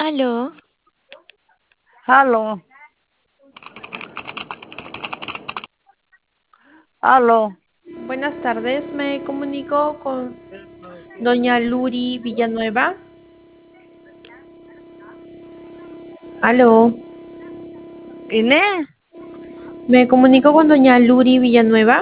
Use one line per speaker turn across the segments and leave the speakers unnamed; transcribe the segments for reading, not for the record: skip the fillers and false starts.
Aló,
Aló, aló.
Buenas tardes, me comunico con doña Luri Villanueva. Aló,
Inés,
me comunico con doña Luri Villanueva.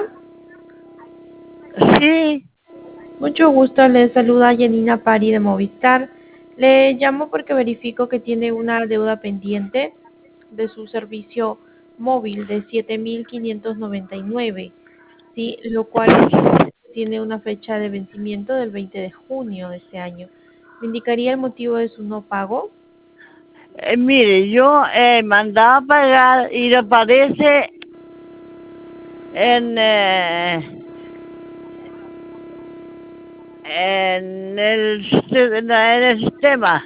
sí,
Mucho gusto, le saluda Janina Pari de Movistar. Le llamo porque verifico que tiene una deuda pendiente de su servicio móvil de 7.599, sí, lo cual tiene una fecha de vencimiento del 20 de junio de este año. ¿Me indicaría el motivo de su no pago?
mire, yo mandaba a pagar y aparece en, en el sistema.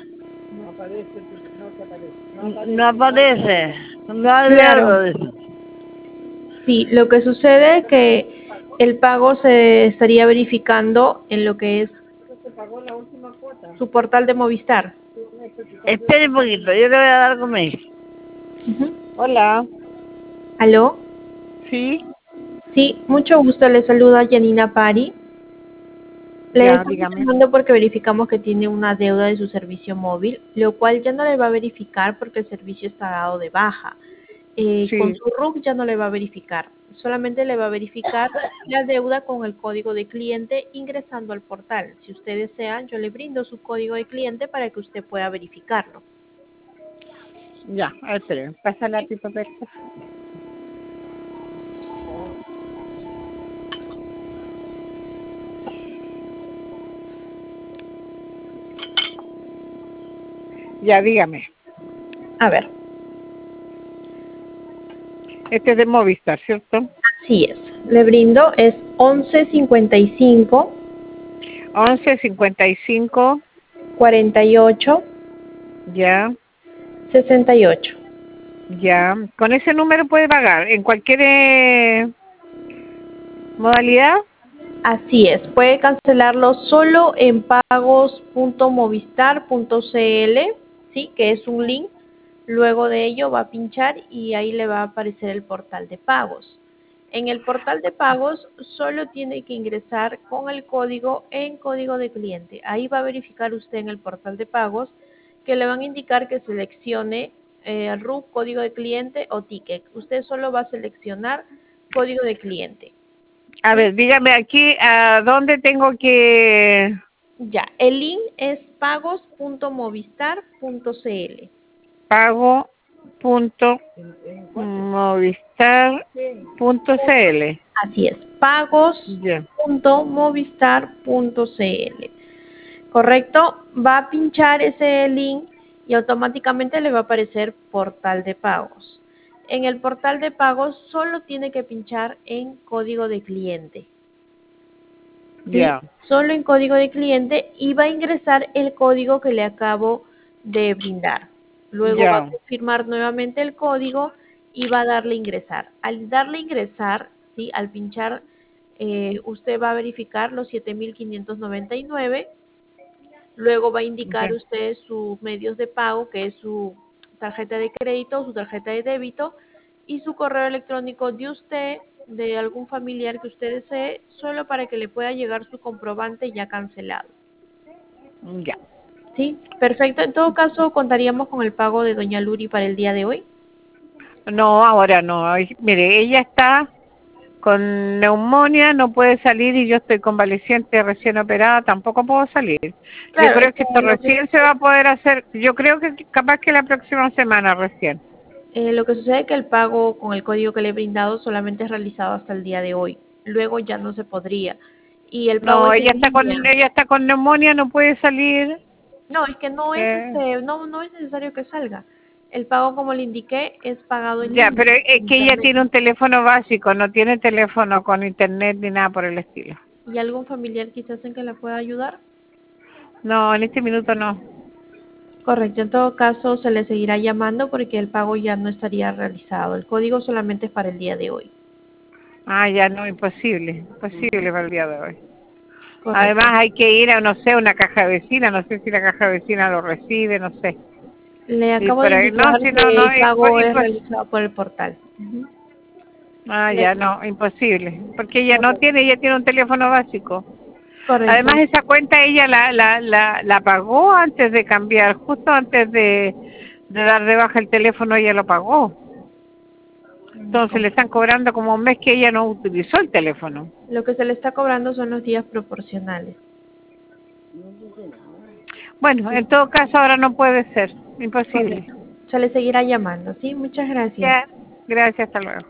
No aparece, no hay
Claro.
algo de eso.
Sí, lo que sucede es que el pago se estaría verificando en lo que es su portal de Movistar.
Espere un poquito, yo le voy a dar conmigo.
Ujú.
Hola,
¿Aló?
sí,
Sí, mucho gusto, le saluda Janina Pari. Le
ya,
estamos
dígame.
llamando porque verificamos que tiene una deuda de su servicio móvil, lo cual ya no le va a verificar porque el servicio está dado de baja. Con
Sí,
su RUC ya no le va a verificar, solamente le va a verificar la deuda con el código de cliente ingresando al portal. Si usted desea, yo le brindo su código de cliente para que usted pueda verificarlo.
ya, espere, pasa la pipa, perfecto. Ya, dígame.
A ver,
Este es de Movistar, ¿cierto?
así es. Le brindo, es 1155
11:55,
48
ya,
68.
ya. Con ese número puede pagar en cualquier modalidad.
Así es, puede cancelarlo solo en pagos.movistar.cl, sí, que es un link. Luego de ello va a pinchar y ahí le va a aparecer el portal de pagos. En el portal de pagos solo tiene que ingresar con el código en código de cliente. Ahí va a verificar usted en el portal de pagos que le van a indicar que seleccione RUC, código de cliente o ticket. Usted solo va a seleccionar código de cliente.
A
¿Sí?
ver, dígame aquí a dónde tengo que
Ya, el link es pagos.movistar.cl.
pago.movistar.cl.
Así es,
Ya,
pagos.movistar.cl. ¿Correcto? Va a pinchar ese link y automáticamente le va a aparecer portal de pagos. En el portal de pagos solo tiene que pinchar en código de cliente. ¿Sí?
ya,
Solo en código de cliente y va a ingresar el código que le acabo de brindar. Luego va a
ya,
confirmar nuevamente el código y va a darle ingresar. Al darle ingresar, ¿sí? Al pinchar, usted va a verificar los 7.599. Luego va a indicar
ya.
usted sus medios de pago, que es su tarjeta de crédito, su tarjeta de débito y su correo electrónico de usted, de algún familiar que usted desee, solo para que le pueda llegar su comprobante ya cancelado.
Ya.
¿Sí? Perfecto. En todo caso, contaríamos con el pago de doña Luri para el día de hoy.
No, ahora no. Ay, mire, ella está con neumonía, no puede salir y yo estoy convaleciente, recién operada, tampoco puedo salir. Yo
Claro,
creo que esto recién se va a poder hacer, yo creo que capaz que la próxima semana recién.
lo que sucede es que el pago con el código que le he brindado solamente es realizado hasta el día de hoy. Luego ya no se podría. Y el pago
No,
es en línea.
ella está con neumonía, no puede salir.
No, es que no es
Eh,
no es necesario que salga. El pago, como le indiqué, es pagado en
ya,
línea,
pero es
en
que ella
internet.
tiene un teléfono básico, no tiene teléfono con internet ni nada por el estilo.
¿Y algún familiar quizás en que la pueda ayudar?
No, en este minuto no.
Correcto, en todo caso se le seguirá llamando porque el pago ya no estaría realizado. El código solamente es para el día de hoy.
Ah, ya no, imposible, imposible para el día de hoy. Además
Correcto.
hay que ir a, no sé, una caja vecina, no sé si la caja vecina lo recibe, no sé.
Le
Y
acabo de
por ahí, no,
indicar
si no,
que
no,
el pago es realizado por el portal. Ujú.
ya
Le-
no, imposible, porque ella no
correcto.
tiene, ella tiene un teléfono básico.
Correcto.
Además, esa cuenta ella la pagó antes de cambiar, justo antes de dar de baja el teléfono, ella lo pagó. Entonces le están cobrando como un mes que ella no utilizó el teléfono.
Lo que se le está cobrando son los días proporcionales.
Bueno,
Sí,
en todo caso ahora no puede ser, imposible.
correcto. Se le seguirá llamando, ¿sí? Muchas gracias.
Ya, gracias, hasta luego.